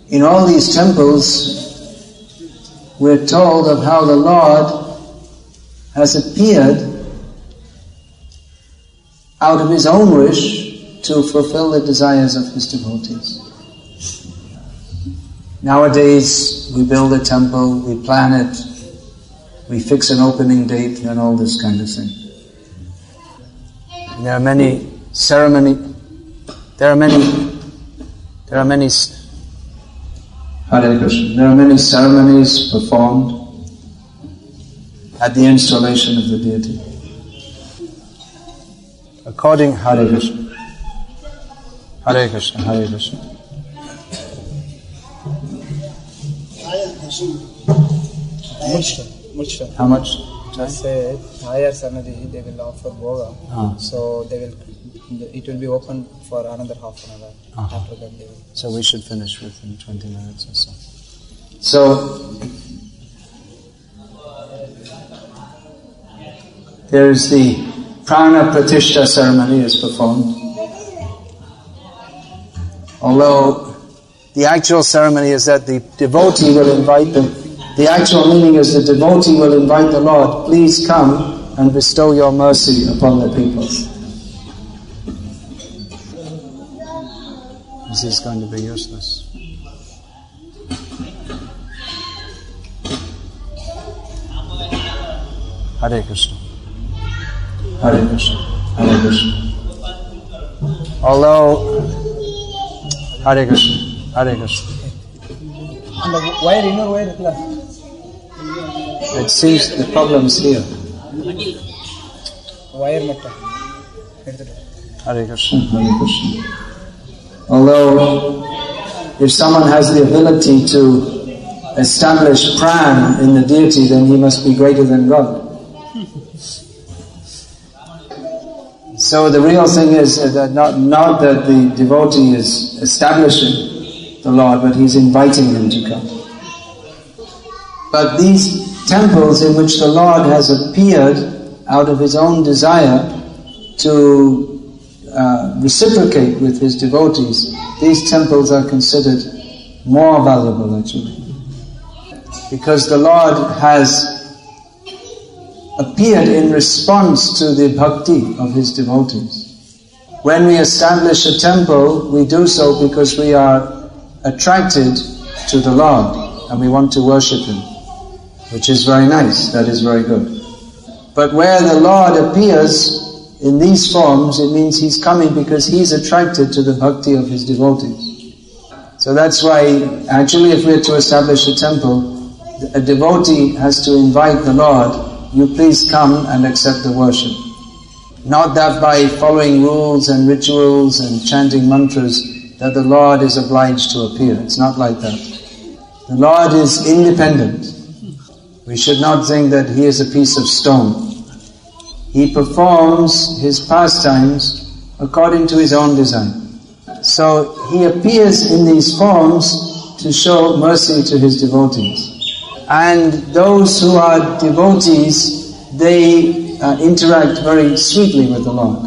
in all these temples, we're told of how the Lord has appeared out of His own wish to fulfill the desires of His devotees. Nowadays, we build a temple, we plan it, we fix an opening date and all this kind of thing. There are many Hare Krishna. There are many ceremonies performed at the installation of the deity. According Hare Krishna. Hare Krishna, Hare Krishna. How much? I said higher Sanadi they will offer Bhoga. So it will be open for another half an hour. After that they will. So we should finish within 20 minutes or so. So there is the Prana Pratishtha ceremony is performed. Although the actual ceremony is that the devotee will invite the actual meaning is the devotee will invite the Lord, please come and bestow your mercy upon the people. This is going to be useless. Hare Krishna. Hare Krishna. Hare Krishna. Although Hare Krishna. Hare Krishna. And the wire, inner wire, it seems the problem is here. Wire matter. Hare Krishna. Hare Krishna. Although if someone has the ability to establish pran in the deity, then he must be greater than God. So the real thing is that not that the devotee is establishing the Lord, but he's inviting him to come. But these temples in which the Lord has appeared out of His own desire to reciprocate with His devotees, these temples are considered more valuable actually. Because the Lord has appeared in response to the bhakti of His devotees. When we establish a temple, we do so because we are attracted to the Lord and we want to worship Him, which is very nice, that is very good. But where the Lord appears in these forms, it means He's coming because He's attracted to the bhakti of His devotees. So that's why, actually, if we're to establish a temple, a devotee has to invite the Lord, you please come and accept the worship. Not that by following rules and rituals and chanting mantras that the Lord is obliged to appear. It's not like that. The Lord is independent. We should not think that He is a piece of stone. He performs His pastimes according to His own design. So He appears in these forms to show mercy to His devotees. And those who are devotees, they interact very sweetly with the Lord.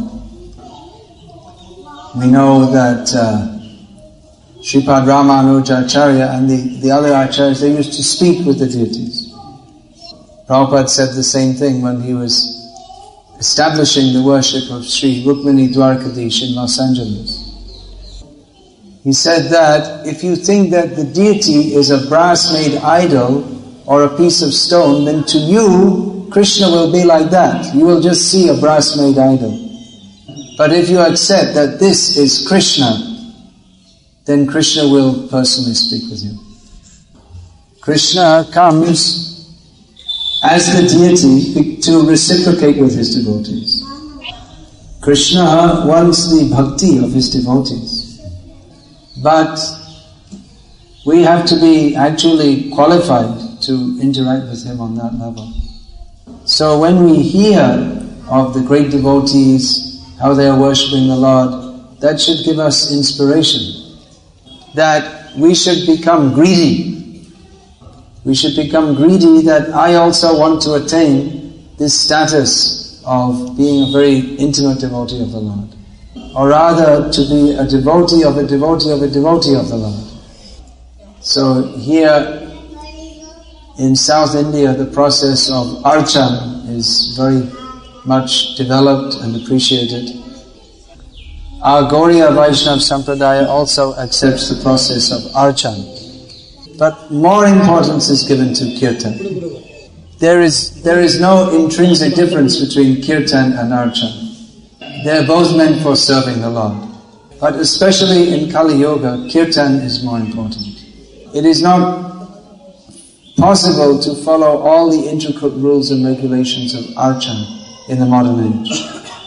We know that Sripad Ramanuja Acharya and the other acharyas, they used to speak with the deities. Prabhupada said the same thing when he was establishing the worship of Sri Rukmini Dwarkadish in Los Angeles. He said that if you think that the deity is a brass-made idol or a piece of stone, then to you, Krishna will be like that. You will just see a brass-made idol. But if you accept that this is Krishna, then Krishna will personally speak with you. Krishna comes as the deity to reciprocate with His devotees. Krishna wants the bhakti of His devotees. But we have to be actually qualified to interact with Him on that level. So when we hear of the great devotees, how they are worshipping the Lord, that should give us inspiration. That we should become greedy. We should become greedy that I also want to attain this status of being a very intimate devotee of the Lord. Or rather, to be a devotee of a devotee of a devotee of the Lord. So here in South India, the process of archan is very much developed and appreciated. Our Gauriya Vaishnava Sampradaya also accepts the process of archan. But more importance is given to kirtan. There is no intrinsic difference between kirtan and archan. They are both meant for serving the Lord. But especially in Kali Yuga, kirtan is more important. It is not possible to follow all the intricate rules and regulations of archan in the modern age.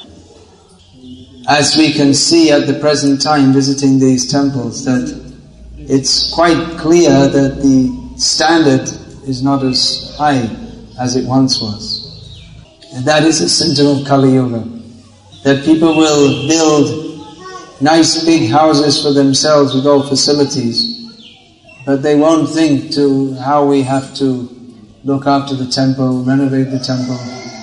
As we can see at the present time visiting these temples, that it's quite clear that the standard is not as high as it once was. And that is a symptom of Kali Yuga. That people will build nice big houses for themselves with all facilities, but they won't think to how we have to look after the temple, renovate the temple.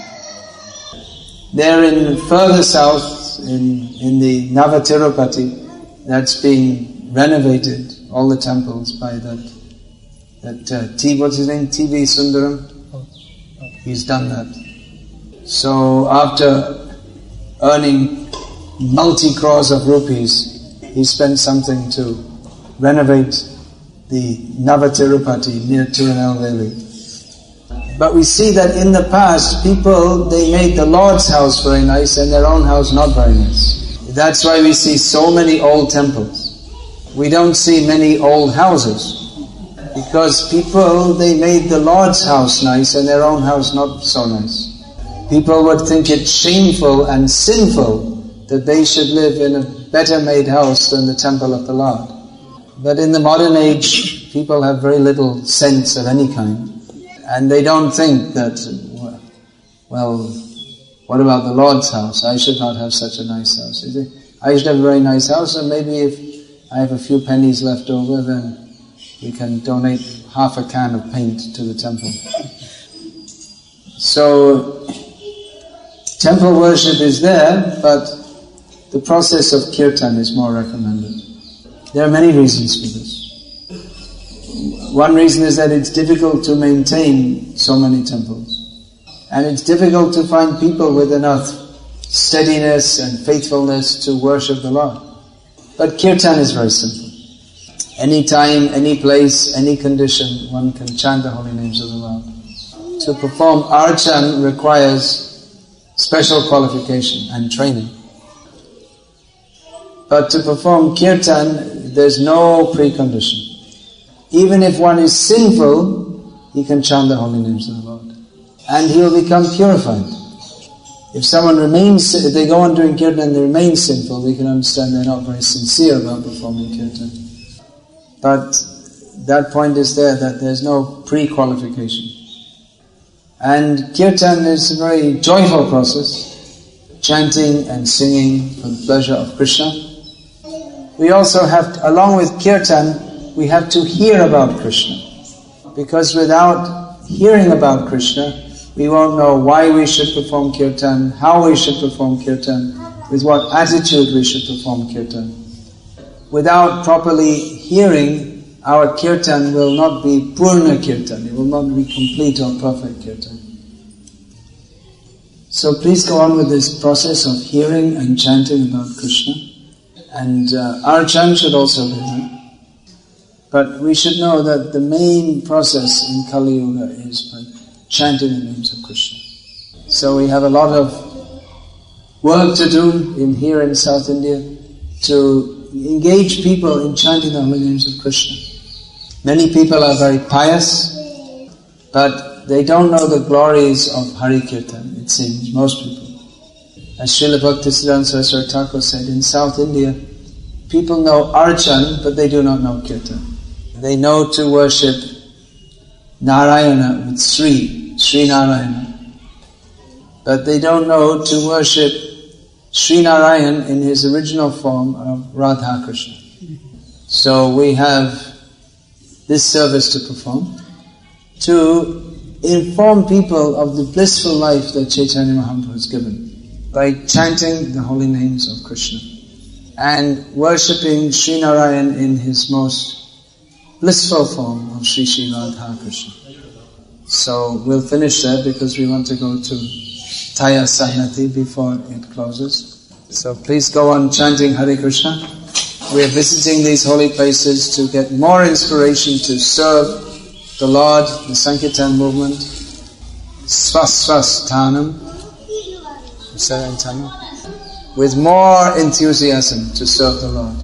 There in further south, in the Navatirupati, that's being renovated, all the temples by what's his name? T.V. Sundaram. He's done that. So after earning multi-crores of rupees, he spent something to renovate the Navatirupati near Tirunelveli. But we see that in the past, people, they made the Lord's house very nice and their own house not very nice. That's why we see so many old temples. We don't see many old houses. Because people, they made the Lord's house nice and their own house not so nice. People would think it shameful and sinful that they should live in a better made house than the temple of the Lord. But in the modern age, people have very little sense of any kind. And they don't think that, well, what about the Lord's house? I should not have such a nice house. I should have a very nice house, and maybe if I have a few pennies left over, then we can donate half a can of paint to the temple. So, temple worship is there, but the process of kirtan is more recommended. There are many reasons for this. One reason is that it's difficult to maintain so many temples. And it's difficult to find people with enough steadiness and faithfulness to worship the Lord. But kirtan is very simple. Any time, any place, any condition, one can chant the holy names of the Lord. To perform archan requires special qualification and training. But to perform kirtan, there's no precondition. Even if one is sinful, he can chant the holy names of the Lord. And he will become purified. If someone remains, if they go on doing kirtan and they remain sinful, we can understand they're not very sincere about performing kirtan. But that point is there, that there's no pre-qualification. And kirtan is a very joyful process, chanting and singing for the pleasure of Krishna. We also have to, along with kirtan, we have to hear about Krishna. Because without hearing about Krishna, we won't know why we should perform kirtan, how we should perform kirtan, with what attitude we should perform kirtan. Without properly hearing, our kirtan will not be purna kirtan, it will not be complete or perfect kirtan. So please go on with this process of hearing and chanting about Krishna. And archan should also be there. But we should know that the main process in Kali Yuga is by chanting the names of Krishna. So we have a lot of work to do here in South India to engage people in chanting the holy names of Krishna. Many people are very pious, but they don't know the glories of Hari Kirtan, it seems, most people. As Srila Bhaktisiddhanta Saraswati Thakur said, in South India, people know archan, but they do not know kirtan. They know to worship Narayana with Sri Narayana. But they don't know to worship Sri Narayan in his original form of Radha Krishna. So we have this service to perform, to inform people of the blissful life that Chaitanya Mahaprabhu has given by chanting the holy names of Krishna and worshipping Sri Narayan in his most blissful form of Sri Sri Radha Krishna. So we'll finish there because we want to go to Taya Sahnati before it closes. So please go on chanting Hare Krishna. We are visiting these holy places to get more inspiration to serve the Lord, the Sankirtan movement. Swaswasthanam. Is that in Tamil? With more enthusiasm to serve the Lord.